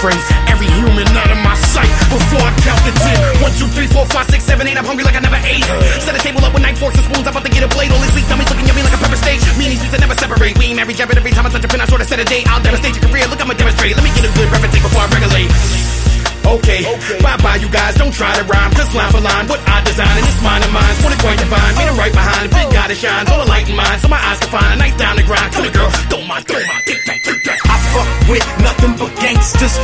pray every human out of my sight before I count to 10. 1, 2, 3, 4, 5, 6, 7, 8. I'm hungry like I never ate. Set a table up with knife, forks, and spoons. I'm about to get a plate. All these sweet tummies looking at me like a pepper steak. Me and these beats never separate. We ain't married yet, but every time I touch a pen, I sort of set a date. I'll devastate your career. Look, I'ma demonstrate. Let me get a good reference before I regulate. Okay, bye-bye you guys, don't try to rhyme, just line for line, what I design, and it's mine and mine, what it quite divine, made it right behind, big God it shines, all the light in mine, so my eyes can find a night down the grind, come here girl, don't mind, tic-tac, tic-tac. I fuck with nothing but gangsters,